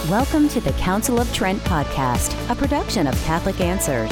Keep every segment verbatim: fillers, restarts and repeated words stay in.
Welcome to the Council of Trent podcast, a production of Catholic Answers.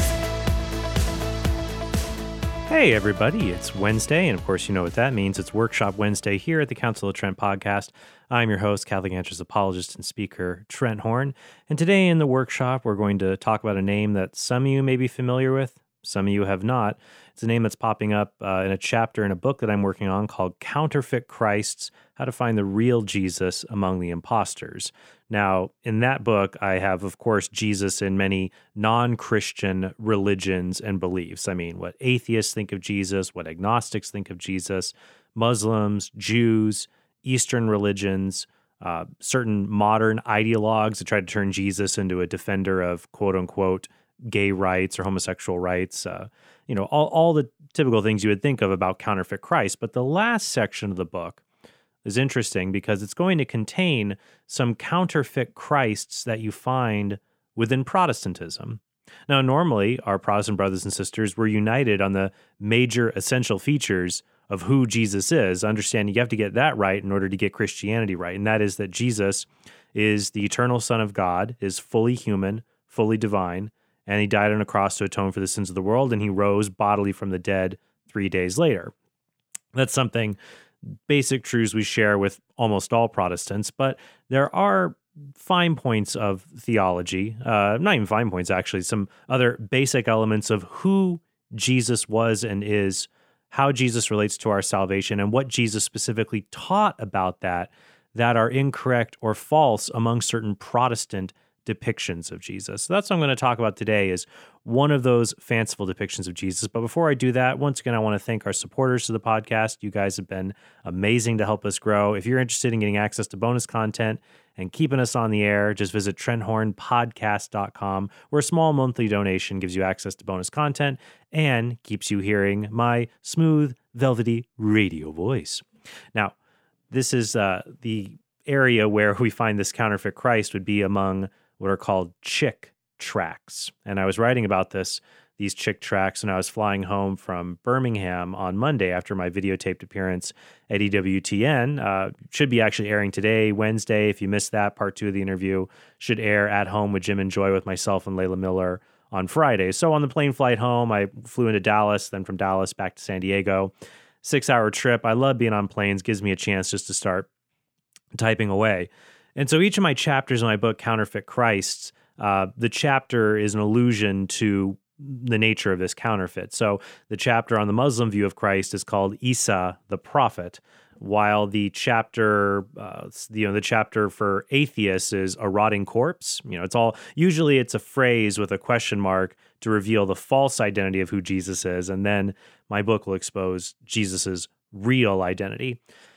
Hey everybody, it's Wednesday, and of course you know what that means. It's Workshop Wednesday here at the Council of Trent podcast. I'm your host, Catholic Answers apologist and speaker, Trent Horn, and today in the workshop we're going to talk about a name that some of you may be familiar with, some of you have not. It's a name that's popping up uh, in a chapter in a book that I'm working on called Counterfeit Christs, How to Find the Real Jesus Among the Imposters. Now, in that book, I have, of course, Jesus in many non-Christian religions and beliefs. I mean, what atheists think of Jesus, what agnostics think of Jesus, Muslims, Jews, Eastern religions, uh, certain modern ideologues that try to turn Jesus into a defender of quote-unquote gay rights or homosexual rights, uh, you know, all, all the typical things you would think of about counterfeit Christ. But the last section of the book is interesting because it's going to contain some counterfeit Christs that you find within Protestantism. Now, normally, our Protestant brothers and sisters were united on the major essential features of who Jesus is, understanding you have to get that right in order to get Christianity right, and that is that Jesus is the eternal Son of God, is fully human, fully divine, and he died on a cross to atone for the sins of the world, and he rose bodily from the dead three days later. That's something, basic truths we share with almost all Protestants, but there are fine points of theology, uh, not even fine points, actually, some other basic elements of who Jesus was and is, how Jesus relates to our salvation, and what Jesus specifically taught about that, that are incorrect or false among certain Protestant depictions of Jesus. So that's what I'm going to talk about today, is one of those fanciful depictions of Jesus. But before I do that, once again, I want to thank our supporters to the podcast. You guys have been amazing to help us grow. If you're interested in getting access to bonus content and keeping us on the air, just visit trent horn podcast dot com, where a small monthly donation gives you access to bonus content and keeps you hearing my smooth, velvety radio voice. Now, this is uh, the area where we find this counterfeit Christ would be among what are called chick tracts. And I was writing about this, these chick tracts, when I was flying home from Birmingham on Monday after my videotaped appearance at E W T N. Uh, should be actually airing today, Wednesday. If you missed that, part two of the interview should air at home with Jim and Joy with myself and Layla Miller on Friday. So on the plane flight home, I flew into Dallas, then from Dallas back to San Diego. Six-hour trip. I love being on planes. Gives me a chance just to start typing away. And so each of my chapters in my book, Counterfeit Christs, uh, the chapter is an allusion to the nature of this counterfeit. So the chapter on the Muslim view of Christ is called Isa the Prophet, while the chapter, uh, you know, the chapter for atheists is a rotting corpse. You know, it's all, usually it's a phrase with a question mark to reveal the false identity of who Jesus is, and then my book will expose Jesus's real identity.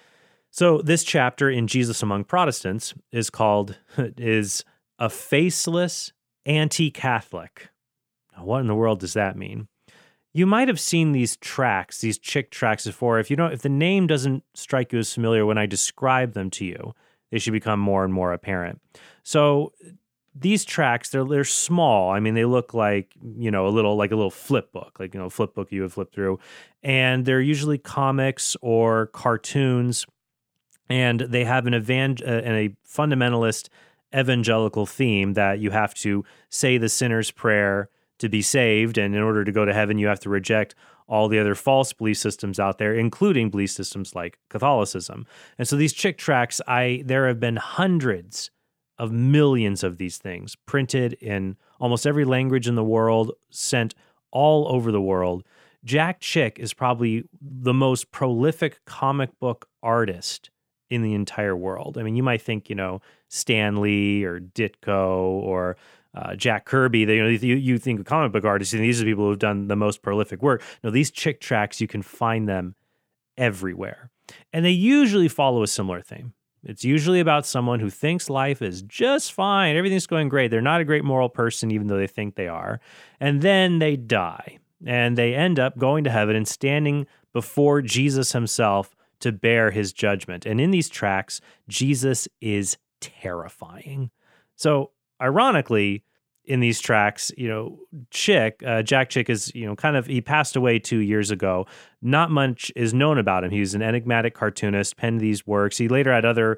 So this chapter in Jesus Among Protestants is called, is a faceless anti-Catholic. Now, what in the world does that mean? You might have seen these tracts, these chick tracts before. If you don't, if the name doesn't strike you as familiar when I describe them to you, they should become more and more apparent. So these tracts, they're they're small. I mean, they look like, you know, a little like a little flip book, like, you know, flip book you would flip through, and they're usually comics or cartoons. And they have an evan- uh, and a fundamentalist evangelical theme that you have to say the sinner's prayer to be saved, and in order to go to heaven, you have to reject all the other false belief systems out there, including belief systems like Catholicism. And so these chick tracts, I there have been hundreds of millions of these things printed in almost every language in the world, sent all over the world. Jack Chick is probably the most prolific comic book artist in the entire world. I mean, you might think, you know, Stan Lee or Ditko or uh, Jack Kirby. They, you know, you, you think of comic book artists, and these are the people who have done the most prolific work. No, these chick tracts, you can find them everywhere. And they usually follow a similar theme. It's usually about someone who thinks life is just fine, everything's going great. They're not a great moral person, even though they think they are. And then they die, and they end up going to heaven and standing before Jesus himself to bear his judgment. And in these tracts, Jesus is terrifying. So, ironically, in these tracts, you know, Chick, uh, Jack Chick is, you know, kind of, he passed away two years ago. Not much is known about him. He was an enigmatic cartoonist, penned these works. He later had other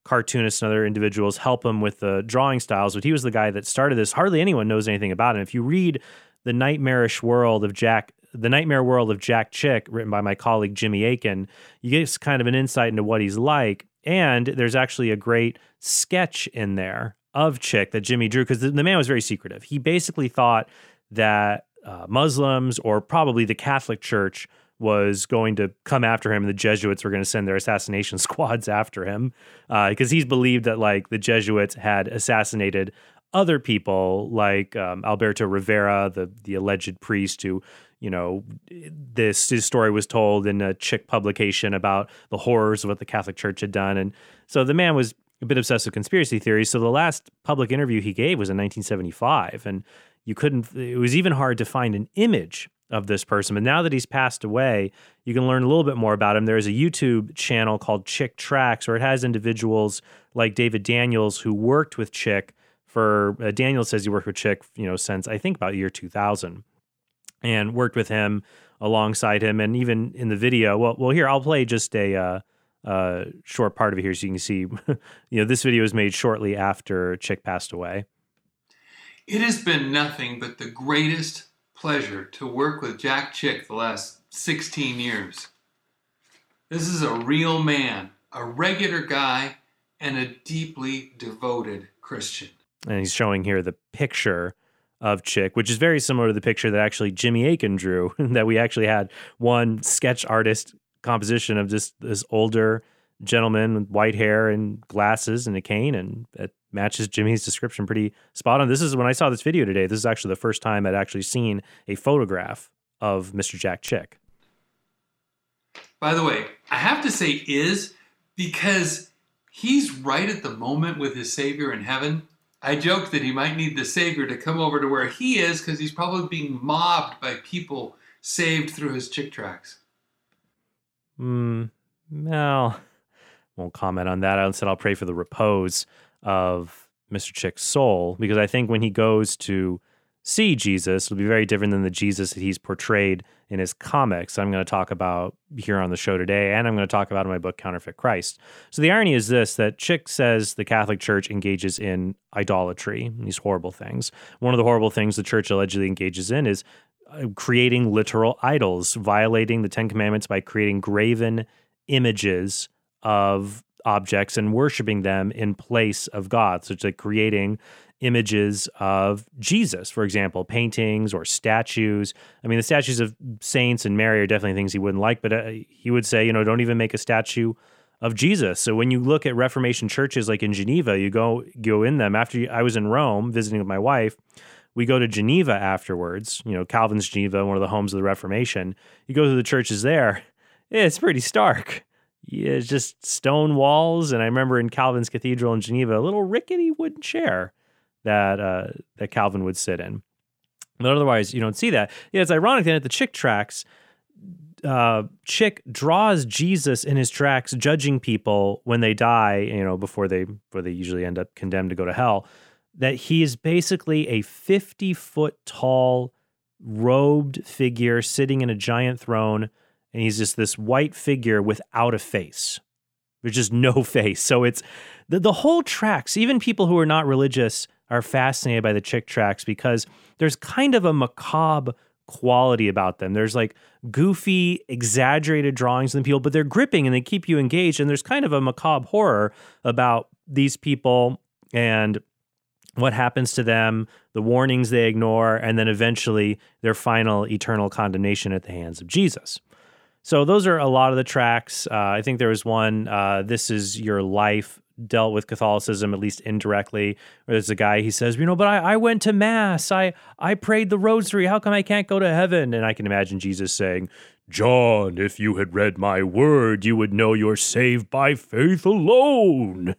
cartoonists and other individuals help him with the drawing styles, but he was the guy that started this. Hardly anyone knows anything about him. If you read The Nightmarish World of Jack, The Nightmare World of Jack Chick, written by my colleague Jimmy Aiken, you get kind of an insight into what he's like. And there's actually a great sketch in there of Chick that Jimmy drew, because the, the man was very secretive. He basically thought that uh, Muslims, or probably the Catholic Church, was going to come after him, and the Jesuits were going to send their assassination squads after him, because uh, he's believed that like the Jesuits had assassinated other people, like um, Alberto Rivera, the the alleged priest who, you know, this his story was told in a Chick publication about the horrors of what the Catholic Church had done, and so the man was a bit obsessed with conspiracy theories. So the last public interview he gave was in nineteen seventy-five, and you couldn't. It was even hard to find an image of this person. But now that he's passed away, you can learn a little bit more about him. There's a YouTube channel called Chick Tracks, where it has individuals like David Daniels who worked with Chick for, uh, Daniels says he worked with Chick, you know, since I think about year two thousand, and worked with him alongside him. And even in the video, well, well here, I'll play just a uh, uh, short part of it here so you can see, you know, this video was made shortly after Chick passed away. It has been nothing but the greatest pleasure to work with Jack Chick the last sixteen years. This is a real man, a regular guy, and a deeply devoted Christian. And he's showing here the picture of Chick, which is very similar to the picture that actually Jimmy Aiken drew, that we actually had one sketch artist composition of just this older gentleman with white hair and glasses and a cane, and it matches Jimmy's description pretty spot on. This is, when I saw this video today, this is actually the first time I'd actually seen a photograph of Mister Jack Chick. By the way, I have to say is, because he's right at the moment with his Savior in heaven. I joked that he might need the Savior to come over to where he is, because he's probably being mobbed by people saved through his Chick Tracks. Hmm. Well, won't comment on that. I said I'll pray for the repose of Mister Chick's soul, because I think when he goes to see Jesus, it'll be very different than the Jesus that he's portrayed in his comics. I'm going to talk about here on the show today, and I'm going to talk about in my book, Counterfeit Christ. So the irony is this, that Chick says the Catholic Church engages in idolatry, these horrible things. One of the horrible things the church allegedly engages in is creating literal idols, violating the Ten Commandments by creating graven images of objects and worshiping them in place of God. So it's like creating images of Jesus, for example, paintings or statues. I mean, the statues of saints and Mary are definitely things he wouldn't like, but uh, he would say, you know, don't even make a statue of Jesus. So when you look at Reformation churches like in Geneva, you go go in them. After you, I was in Rome visiting with my wife, we go to Geneva afterwards, you know, Calvin's Geneva, one of the homes of the Reformation. You go to the churches there, it's pretty stark. Yeah, it's just stone walls. And I remember in Calvin's Cathedral in Geneva, a little rickety wooden chair that uh, that Calvin would sit in. But otherwise, you don't see that. Yeah, it's ironic that at the Chick Tracks, uh, Chick draws Jesus in his tracks, judging people when they die, you know, before they before they usually end up condemned to go to hell, that he is basically a fifty-foot tall, robed figure sitting in a giant throne, and he's just this white figure without a face. There's just no face. So it's the, the whole tracks, even people who are not religious are fascinated by the Chick Tracks because there's kind of a macabre quality about them. There's like goofy, exaggerated drawings of people, but they're gripping and they keep you engaged. And there's kind of a macabre horror about these people and what happens to them, the warnings they ignore, and then eventually their final eternal condemnation at the hands of Jesus. So those are a lot of the tracks. Uh, I think there was one, uh, This Is Your Life, dealt with Catholicism, at least indirectly. There's a guy, he says, you know, but I, I went to Mass. I, I prayed the rosary. How come I can't go to heaven? And I can imagine Jesus saying, John, if you had read my word, you would know you're saved by faith alone.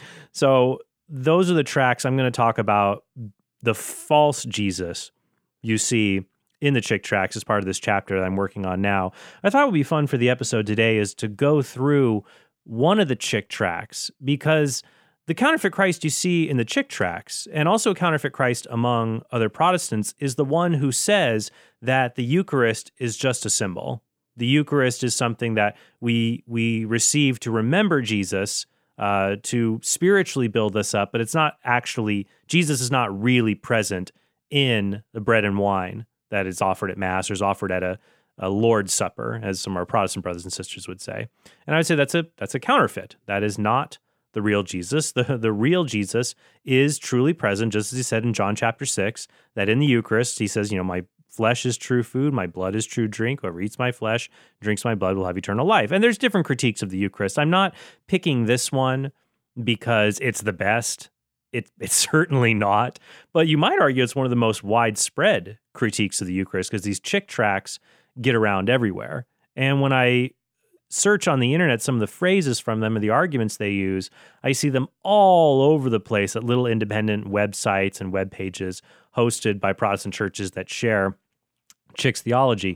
So those are the tracks. I'm going to talk about the false Jesus you see in the Chick Tracks as part of this chapter that I'm working on now. I thought it would be fun for the episode today is to go through one of the Chick Tracks, because the counterfeit Christ you see in the Chick Tracks, and also counterfeit Christ among other Protestants, is the one who says that the Eucharist is just a symbol. The Eucharist is something that we we receive to remember Jesus, uh, to spiritually build us up, but it's not actually, Jesus is not really present in the bread and wine that is offered at Mass or is offered at a, a Lord's Supper, as some of our Protestant brothers and sisters would say. And I would say that's a that's a counterfeit. That is not the real Jesus. The, the real Jesus is truly present, just as he said in John chapter six, that in the Eucharist, he says, you know, my flesh is true food, my blood is true drink. Whoever eats my flesh, drinks my blood will have eternal life. And there's different critiques of the Eucharist. I'm not picking this one because it's the best. It, it's certainly not. But you might argue it's one of the most widespread critiques of the Eucharist because these chick tracts get around everywhere. And when I search on the internet some of the phrases from them and the arguments they use, I see them all over the place at little independent websites and web pages hosted by Protestant churches that share Chick's theology.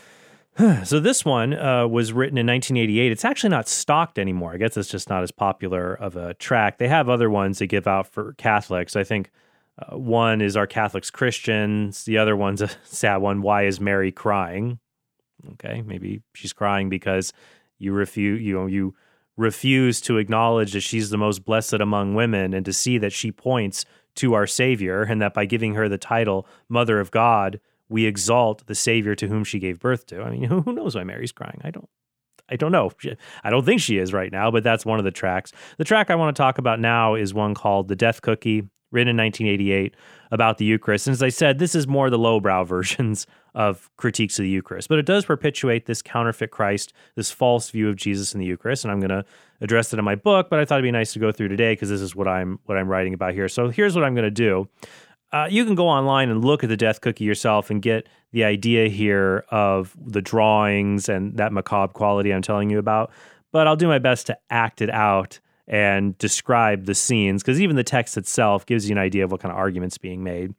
So this one uh, was written in nineteen eighty-eight. It's actually not stocked anymore. I guess it's just not as popular of a tract. They have other ones they give out for Catholics. I think uh, one is Are Catholics Christians? The other one's a sad one, Why is Mary Crying? Okay, maybe she's crying because you refuse, you know, you refuse to acknowledge that she's the most blessed among women and to see that she points to our Savior, and that by giving her the title Mother of God, we exalt the Savior to whom she gave birth to. I mean, who knows why Mary's crying? I don't, I don't know. I don't think she is right now, but that's one of the tracks. The track I want to talk about now is one called The Death Cookie, written in nineteen eighty-eight, about the Eucharist. And as I said, this is more the lowbrow versions of critiques of the Eucharist, but it does perpetuate this counterfeit Christ, this false view of Jesus in the Eucharist. And I'm going to address it in my book, but I thought it'd be nice to go through today because this is what I'm what I'm writing about here. So here's what I'm going to do. Uh, you can go online and look at the Death Cookie yourself and get the idea here of the drawings and that macabre quality I'm telling you about. But I'll do my best to act it out and describe the scenes, because even the text itself gives you an idea of what kind of argument's being made.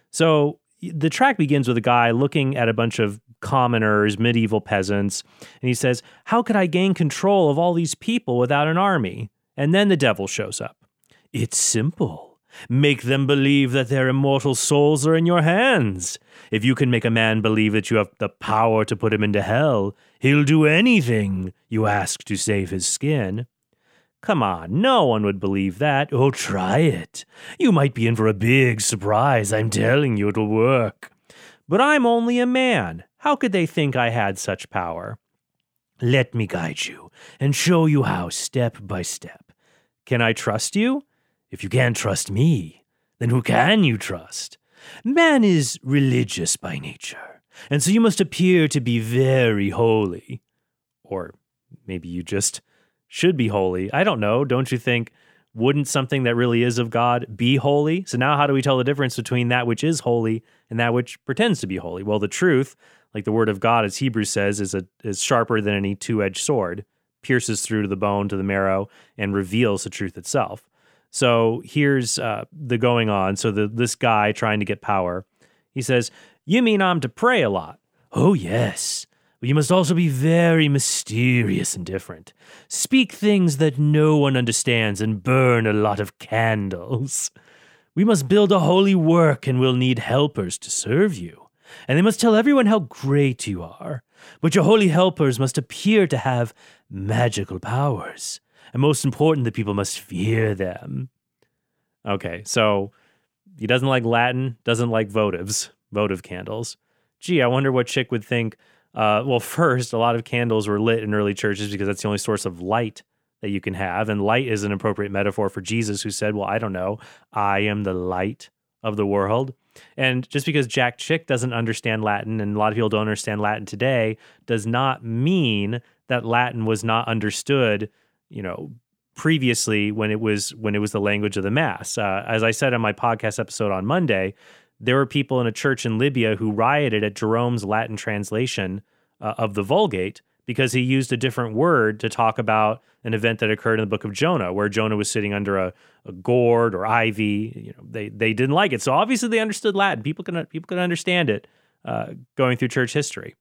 So the track begins with a guy looking at a bunch of commoners, medieval peasants, and he says, how could I gain control of all these people without an army? And then the devil shows up. It's simple. Make them believe that their immortal souls are in your hands. If you can make a man believe that you have the power to put him into hell, he'll do anything you ask to save his skin. Come on, no one would believe that. Oh, try it. You might be in for a big surprise. I'm telling you, it'll work. But I'm only a man. How could they think I had such power? Let me guide you and show you how step by step. Can I trust you? If you can't trust me, then who can you trust? Man is religious by nature, and so you must appear to be very holy. Or maybe you just should be holy. I don't know. Don't you think, wouldn't something that really is of God be holy? So now how do we tell the difference between that which is holy and that which pretends to be holy? Well, the truth, like the word of God, as Hebrews says, is a, is sharper than any two-edged sword, pierces through to the bone, to the marrow, and reveals the truth itself. So here's uh, the going on. So the, this guy trying to get power, he says, you mean I'm to pray a lot? Oh, yes. But you must also be very mysterious and different. Speak things that no one understands and burn a lot of candles. We must build a holy work and we'll need helpers to serve you. And they must tell everyone how great you are. But your holy helpers must appear to have magical powers. And most important, the people must fear them. Okay, so he doesn't like Latin, doesn't like votives, votive candles. Gee, I wonder what Chick would think. Uh, well, first, a lot of candles were lit in early churches because that's the only source of light that you can have. And light is an appropriate metaphor for Jesus, who said, well, I don't know, I am the light of the world. And just because Jack Chick doesn't understand Latin, and a lot of people don't understand Latin today, does not mean that Latin was not understood, you know, previously when it was when it was the language of the Mass. Uh, as I said on my podcast episode on Monday, there were people in a church in Libya who rioted at Jerome's Latin translation uh, of the Vulgate because he used a different word to talk about an event that occurred in the book of Jonah, where Jonah was sitting under a, a gourd or ivy. You know, they they didn't like it, so obviously they understood Latin. People can people can understand it uh, going through church history.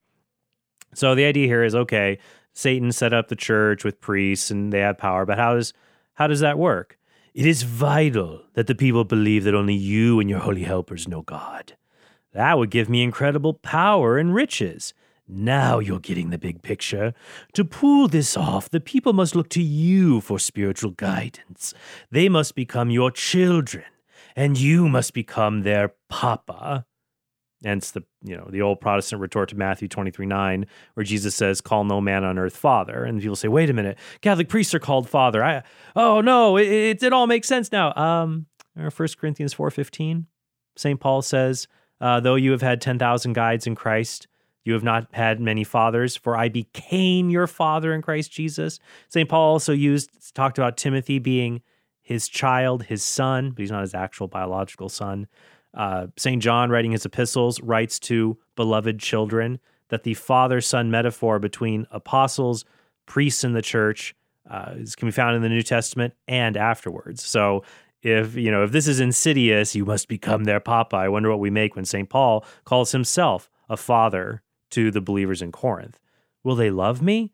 So the idea here is, okay, Satan set up the church with priests and they have power, but how does how does that work? It is vital that the people believe that only you and your holy helpers know God. That would give me incredible power and riches. Now you're getting the big picture. To pull this off, the people must look to you for spiritual guidance. They must become your children, and you must become their papa. Hence the, you know, the old Protestant retort to Matthew twenty-three nine, where Jesus says, call no man on earth father. And people say, wait a minute, Catholic priests are called father. I, oh no, it, it, it all makes sense now. Um, First Corinthians four fifteen, Saint Paul says, uh, though you have had ten thousand guides in Christ, you have not had many fathers, for I became your father in Christ Jesus. Saint Paul also used, talked about Timothy being his child, his son, but he's not his actual biological son. Uh, Saint John, writing his epistles, writes to beloved children that the father-son metaphor between apostles, priests in the church, uh, can be found in the New Testament and afterwards. So if, you know, if this is insidious, you must become their papa. I wonder what we make when Saint Paul calls himself a father to the believers in Corinth. Will they love me?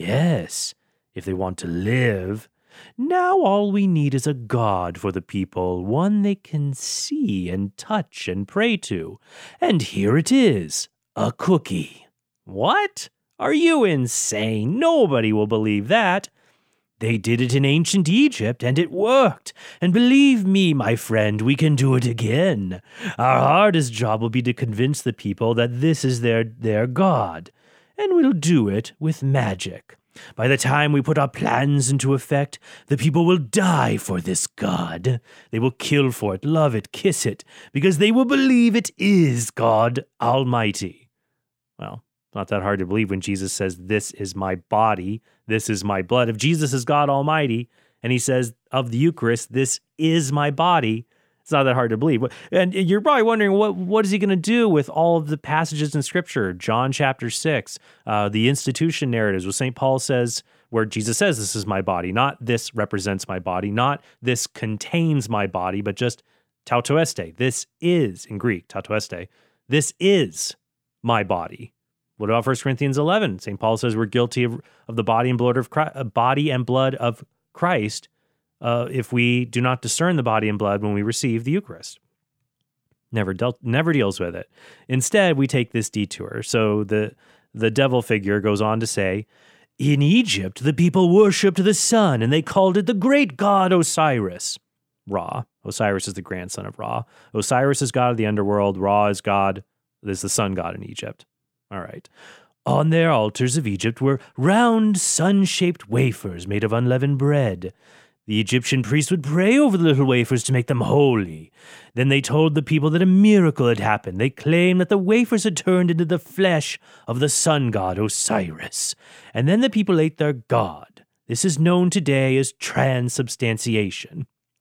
Yes, if they want to live. Now all we need is a God for the people, one they can see and touch and pray to. And here it is, a cookie. What? Are you insane? Nobody will believe that. They did it in ancient Egypt, and it worked. And believe me, my friend, we can do it again. Our hardest job will be to convince the people that this is their, their God. And we'll do it with magic. By the time we put our plans into effect, the people will die for this God. They will kill for it, love it, kiss it, because they will believe it is God Almighty. Well, not that hard to believe when Jesus says, this is my body, this is my blood. If Jesus is God Almighty, and he says of the Eucharist, this is my body, it's not that hard to believe. And you're probably wondering, what what is he going to do with all of the passages in Scripture? John chapter six, uh, the institution narratives, where Saint Paul says, where Jesus says, this is my body, not this represents my body, not this contains my body, but just tautoeste. This is, in Greek, tautoeste, this is my body. What about First Corinthians eleven? Saint Paul says we're guilty of, of the body and blood of Christ, uh, body and blood of Christ uh, if we do not discern the body and blood when we receive the Eucharist. Never dealt, never deals with it. Instead, we take this detour. So the the devil figure goes on to say, in Egypt, the people worshipped the sun, and they called it the great god Osiris. Ra. Osiris is the grandson of Ra. Osiris is god of the underworld. Ra is god, is the sun god in Egypt. All right. On their altars of Egypt were round, sun-shaped wafers made of unleavened bread. The Egyptian priests would pray over the little wafers to make them holy. Then they told the people that a miracle had happened. They claimed that the wafers had turned into the flesh of the sun god Osiris. And then the people ate their god. This is known today as transubstantiation.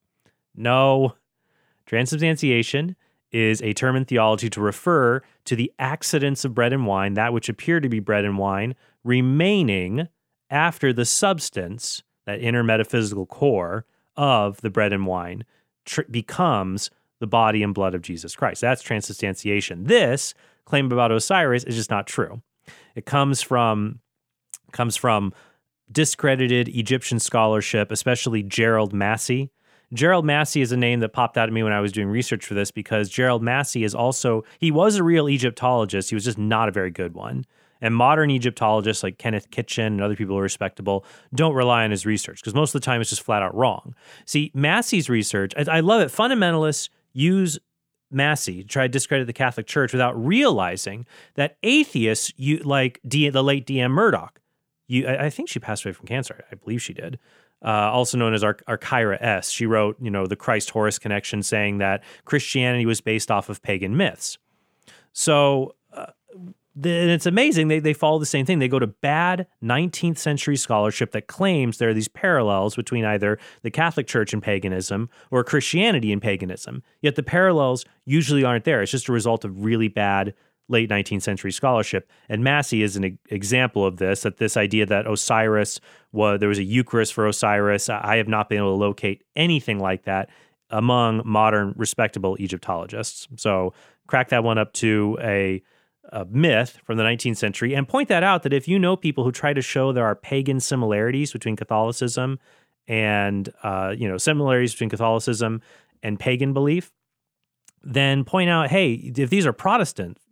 No. Transubstantiation is a term in theology to refer to the accidents of bread and wine, that which appear to be bread and wine, remaining after the substance, that inner metaphysical core of the bread and wine, tr- becomes the body and blood of Jesus Christ. That's transubstantiation. This claim about Osiris is just not true. It comes from comes from discredited Egyptian scholarship, especially Gerald Massey. Gerald Massey is a name that popped out at me when I was doing research for this, because Gerald Massey is also, he was a real Egyptologist. He was just not a very good one. And modern Egyptologists like Kenneth Kitchen and other people who are respectable don't rely on his research, because most of the time it's just flat out wrong. See, Massey's research, I, I love it. Fundamentalists use Massey to try to discredit the Catholic Church without realizing that atheists, you, like D, the late D M Murdoch, you, I, I think she passed away from cancer. I believe she did. Uh, also known as Ar- Arkyra S. She wrote, you know, the Christ-Horus connection, saying that Christianity was based off of pagan myths. So uh, the, and it's amazing. They, they follow the same thing. They go to bad nineteenth century scholarship that claims there are these parallels between either the Catholic Church and paganism or Christianity and paganism. Yet the parallels usually aren't there. It's just a result of really bad late nineteenth century scholarship. And Massey is an e- example of this, that this idea that Osiris was, there was a Eucharist for Osiris. I have not been able to locate anything like that among modern respectable Egyptologists. So crack that one up to a, a myth from the nineteenth century, and point that out, that if you know people who try to show there are pagan similarities between Catholicism and, uh, you know, similarities between Catholicism and pagan belief, then point out, hey, if these are Protestant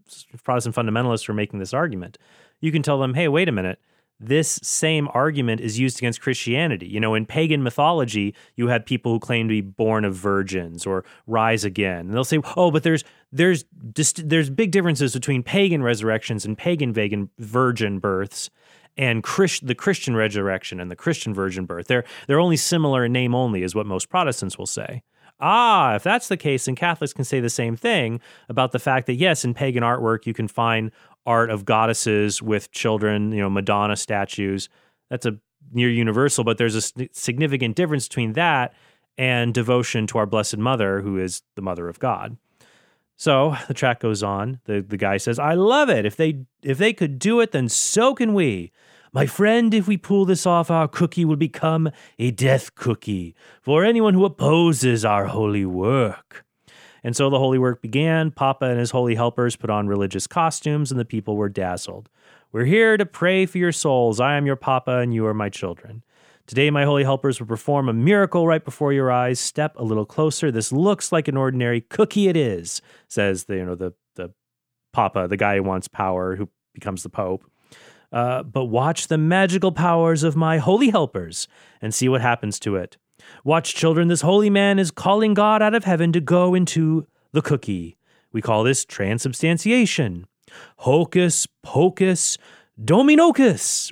Protestant fundamentalists who are making this argument. You can tell them, hey, wait a minute. This same argument is used against Christianity. You know, in pagan mythology, you had people who claim to be born of virgins or rise again. And they'll say, oh, but there's there's dist- there's big differences between pagan resurrections and pagan vegan virgin births and Christ- the Christian resurrection and the Christian virgin birth. They're, they're only similar in name only, is what most Protestants will say. Ah, if that's the case, then Catholics can say the same thing about the fact that, yes, in pagan artwork, you can find art of goddesses with children, you know, Madonna statues. That's a near universal, but there's a significant difference between that and devotion to our Blessed Mother, who is the Mother of God. So the track goes on. The, the guy says, I love it. If they if they could do it, then so can we. My friend, if we pull this off, our cookie will become a death cookie for anyone who opposes our holy work. And so the holy work began. Papa and his holy helpers put on religious costumes, and the people were dazzled. We're here to pray for your souls. I am your Papa, and you are my children. Today, my holy helpers will perform a miracle right before your eyes. Step a little closer. This looks like an ordinary cookie. It is, says the you know the the Papa, the guy who wants power, who becomes the Pope. Uh, but watch the magical powers of my holy helpers and see what happens to it. Watch, children, this holy man is calling God out of heaven to go into the cookie. We call this transubstantiation. Hocus pocus dominocus.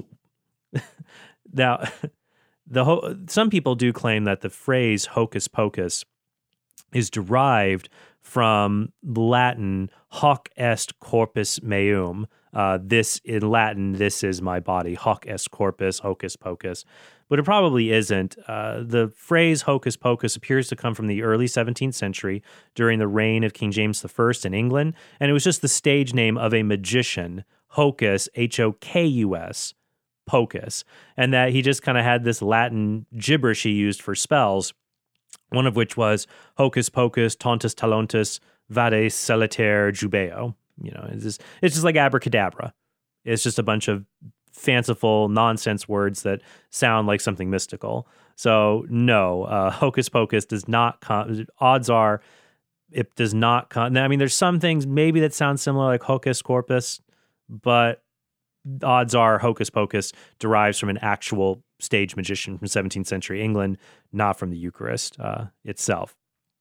Now, the ho- some people do claim that the phrase hocus pocus is derived from Latin hoc est corpus meum. Uh, this, in Latin, this is my body, hoc est corpus, hocus pocus. But it probably isn't. Uh, the phrase hocus pocus appears to come from the early seventeenth century during the reign of King James the First in England, and it was just the stage name of a magician, Hocus, H O K U S, pocus, and that he just kind of had this Latin gibberish he used for spells, one of which was hocus pocus, tontus talontus, vade salitaire jubeo. You know, it's just, it's just like abracadabra. It's just a bunch of fanciful nonsense words that sound like something mystical. So no, uh, hocus pocus does not come. Odds are it does not come. I mean, there's some things maybe that sound similar, like hocus corpus, but odds are hocus pocus derives from an actual stage magician from seventeenth century England, not from the Eucharist uh, itself.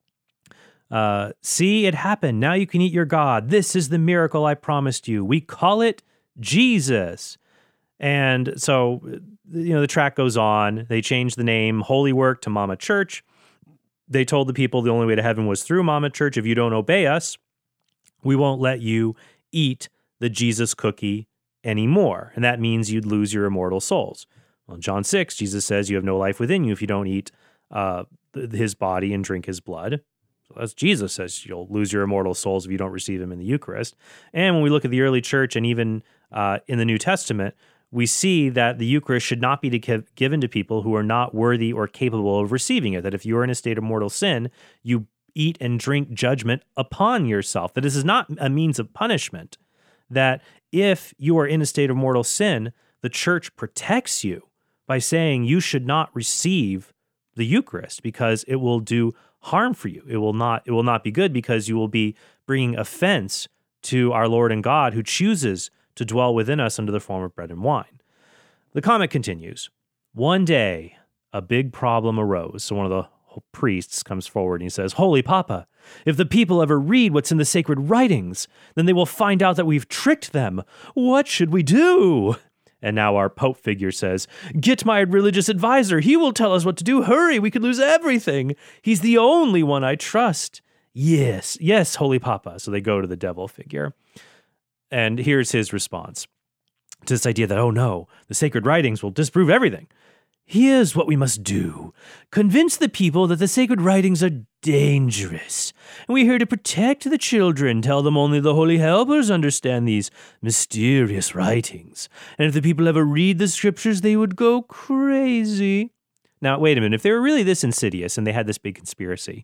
Uh, see, it happened. Now you can eat your God. This is the miracle I promised you. We call it Jesus. And so, you know, the track goes on. They changed the name Holy Work to Mama Church. They told the people the only way to heaven was through Mama Church. If you don't obey us, we won't let you eat the Jesus cookie anymore. And that means you'd lose your immortal souls. Well, in John six, Jesus says you have no life within you if you don't eat uh, his body and drink his blood. As Jesus says, you'll lose your immortal souls if you don't receive him in the Eucharist. And when we look at the early church and even uh, in the New Testament, we see that the Eucharist should not be to give, given to people who are not worthy or capable of receiving it. That if you are in a state of mortal sin, you eat and drink judgment upon yourself. That this is not a means of punishment. That if you are in a state of mortal sin, the church protects you by saying you should not receive the Eucharist because it will do harm for you. It will not, it will not be good because you will be bringing offense to our Lord and God who chooses to dwell within us under the form of bread and wine. The comment continues. One day, a big problem arose. So one of the priests comes forward and he says, Holy Papa, if the people ever read what's in the sacred writings, then they will find out that we've tricked them. What should we do? And now our Pope figure says, get my religious advisor. He will tell us what to do. Hurry, we could lose everything. He's the only one I trust. Yes, yes, Holy Papa. So they go to the devil figure. And here's his response to this idea that, oh no, the sacred writings will disprove everything. Here's what we must do. Convince the people that the sacred writings are dangerous. And we're here to protect the children. Tell them only the holy helpers understand these mysterious writings. And if the people ever read the scriptures, they would go crazy. Now, wait a minute. If they were really this insidious and they had this big conspiracy,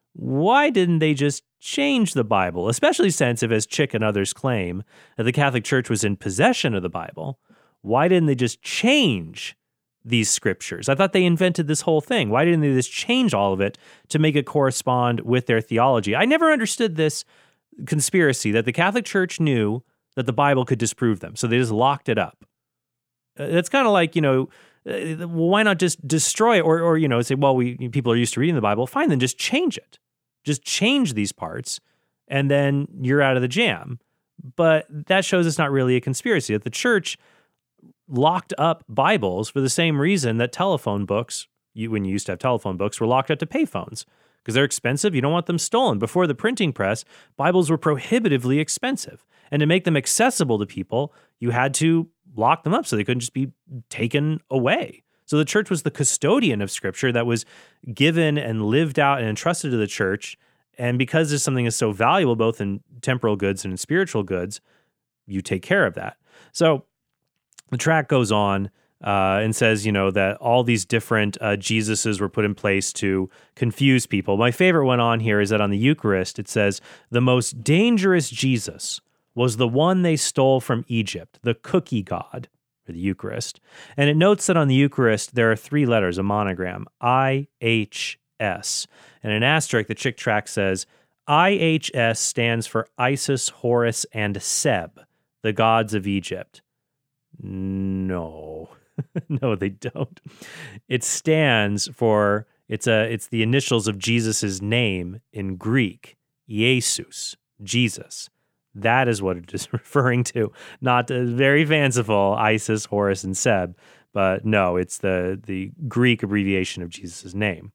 why didn't they just change the Bible? Especially since, if as Chick and others claim, that the Catholic Church was in possession of the Bible, why didn't they just change these scriptures? I thought they invented this whole thing. Why didn't they just change all of it to make it correspond with their theology? I never understood this conspiracy that the Catholic Church knew that the Bible could disprove them, so they just locked it up. Uh, it's kind of like, you know, uh, well, why not just destroy it, or, or you know, say, well, we people are used to reading the Bible. Fine, then just change it. Just change these parts, and then you're out of the jam. But that shows it's not really a conspiracy, that the church locked up Bibles for the same reason that telephone books, you, when you used to have telephone books, were locked up to payphones. Because they're expensive, you don't want them stolen. Before the printing press, Bibles were prohibitively expensive. And to make them accessible to people, you had to lock them up so they couldn't just be taken away. So the church was the custodian of Scripture that was given and lived out and entrusted to the church. And because there's something that's so valuable, both in temporal goods and in spiritual goods, you take care of that. So the tract goes on uh, and says, you know, that all these different uh, Jesuses were put in place to confuse people. My favorite one on here is that on the Eucharist, it says, the most dangerous Jesus was the one they stole from Egypt, the cookie god, for the Eucharist. And it notes that on the Eucharist, there are three letters, a monogram, I H S. And an asterisk, the Chick tract says, I H S stands for Isis, Horus, and Seb, the gods of Egypt. No, no, they don't. It stands for, it's a, it's the initials of Jesus's name in Greek, Jesus, Jesus. That is what it is referring to. Not uh, very fanciful, Isis, Horus, and Seb, but no, it's the, the Greek abbreviation of Jesus' name.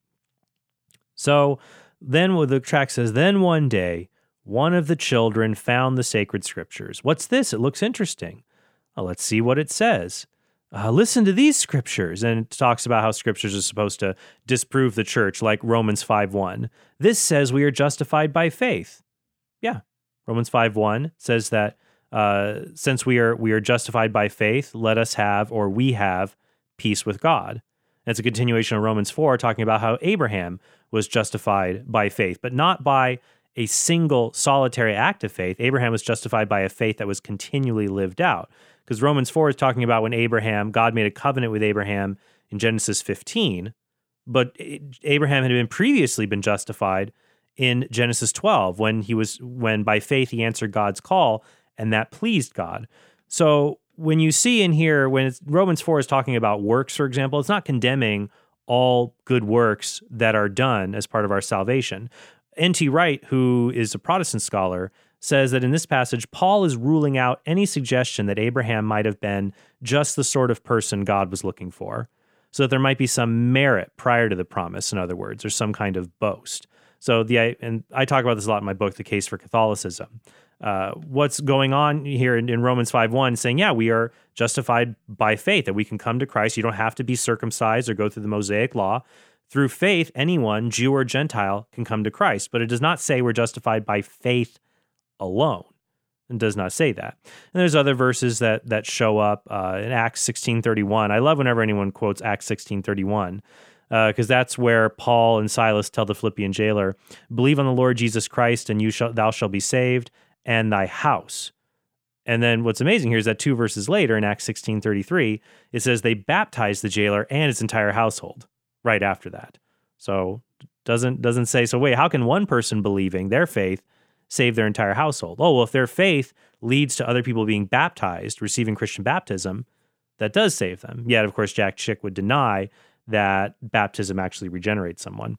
So then what the tract says, then one day, one of the children found the sacred scriptures. What's this? It looks interesting. Well, let's see what it says. Uh, listen to these scriptures. And it talks about how scriptures are supposed to disprove the church, like Romans five one. This says we are justified by faith. Yeah, Romans five one says that uh, since we are we are justified by faith, let us have, or we have, peace with God. And it's a continuation of Romans four, talking about how Abraham was justified by faith, but not by a single solitary act of faith. Abraham was justified by a faith that was continually lived out. Because Romans four is talking about when Abraham, God made a covenant with Abraham in Genesis fifteen, but Abraham had been previously been justified in Genesis twelve when he was when by faith he answered God's call, and that pleased God. So when you see in here, when it's, Romans four is talking about works, for example, it's not condemning all good works that are done as part of our salvation. N T Wright, who is a Protestant scholar, says that in this passage, Paul is ruling out any suggestion that Abraham might have been just the sort of person God was looking for, so that there might be some merit prior to the promise, in other words, or some kind of boast. So the and I talk about this a lot in my book, The Case for Catholicism. Uh, what's going on here in, in Romans five one, saying, yeah, we are justified by faith, that we can come to Christ. You don't have to be circumcised or go through the Mosaic law. Through faith, anyone, Jew or Gentile, can come to Christ. But it does not say we're justified by faith alone. It does not say that. And there's other verses that that show up uh, in Acts sixteen thirty-one. I love whenever anyone quotes Acts sixteen thirty-one, because uh, that's where Paul and Silas tell the Philippian jailer, believe on the Lord Jesus Christ, and you shall thou shalt be saved, and thy house. And then what's amazing here is that two verses later, in Acts sixteen thirty-three, it says they baptized the jailer and his entire household right after that. So doesn't doesn't say, so wait, how can one person believing their faith save their entire household? Oh, well, if their faith leads to other people being baptized, receiving Christian baptism, that does save them. Yet, of course, Jack Chick would deny that baptism actually regenerates someone.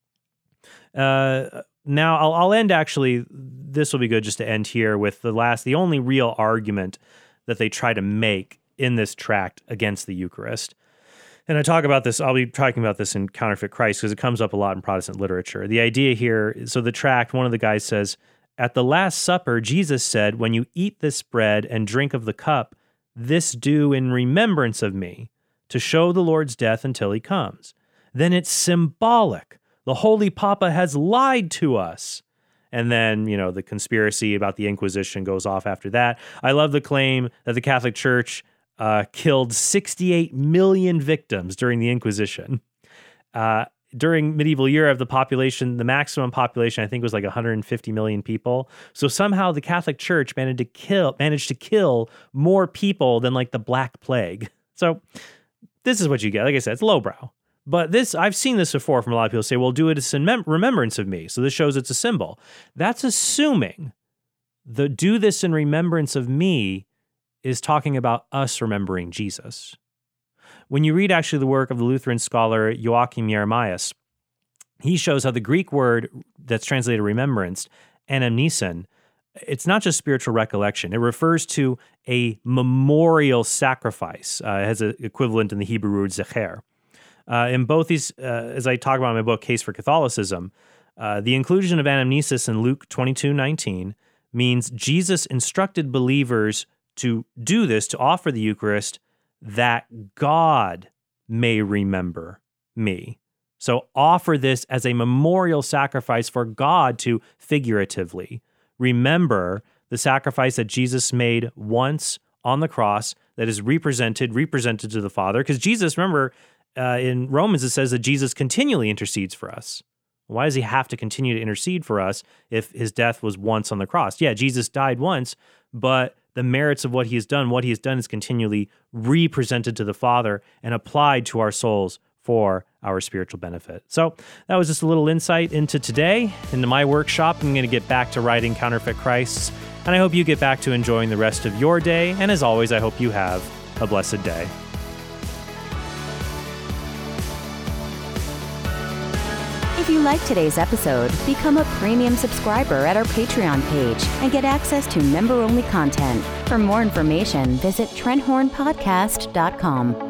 Uh, now, I'll, I'll end actually, this will be good just to end here with the last, the only real argument that they try to make in this tract against the Eucharist. And I talk about this, I'll be talking about this in Counterfeit Christ because it comes up a lot in Protestant literature. The idea here, so the tract, one of the guys says, at the Last Supper, Jesus said, when you eat this bread and drink of the cup, this do in remembrance of me, to show the Lord's death until he comes. Then it's symbolic. The Holy Papa has lied to us. And then, you know, the conspiracy about the Inquisition goes off after that. I love the claim that the Catholic Church uh, killed sixty-eight million victims during the Inquisition. Uh, during medieval Europe, the population, the maximum population, I think, was like one hundred fifty million people. So somehow the Catholic Church managed to kill, managed to kill more people than like the Black Plague. So this is what you get. Like I said, it's lowbrow. But this, I've seen this before from a lot of people say, well, do it as in mem- remembrance of me. So this shows it's a symbol. That's assuming the do this in remembrance of me is talking about us remembering Jesus. When you read actually the work of the Lutheran scholar Joachim Jeremias, he shows how the Greek word that's translated remembrance, anamnesin, it's not just spiritual recollection. It refers to a memorial sacrifice. Uh, it has an equivalent in the Hebrew word zecher. Uh, in both these, uh, as I talk about in my book, Case for Catholicism, uh, the inclusion of anamnesis in Luke twenty-two nineteen means Jesus instructed believers to do this, to offer the Eucharist, that God may remember me. So offer this as a memorial sacrifice for God to figuratively remember the sacrifice that Jesus made once on the cross that is represented, represented to the Father. Because Jesus, remember, uh, in Romans it says that Jesus continually intercedes for us. Why does he have to continue to intercede for us if his death was once on the cross? Yeah, Jesus died once, but the merits of what he has done, what he has done is continually represented to the Father and applied to our souls for our spiritual benefit. So that was just a little insight into today, into my workshop. I'm going to get back to writing Counterfeit Christs, and I hope you get back to enjoying the rest of your day. And as always, I hope you have a blessed day. If you liked today's episode, become a premium subscriber at our Patreon page and get access to member-only content. For more information, visit trent horn podcast dot com.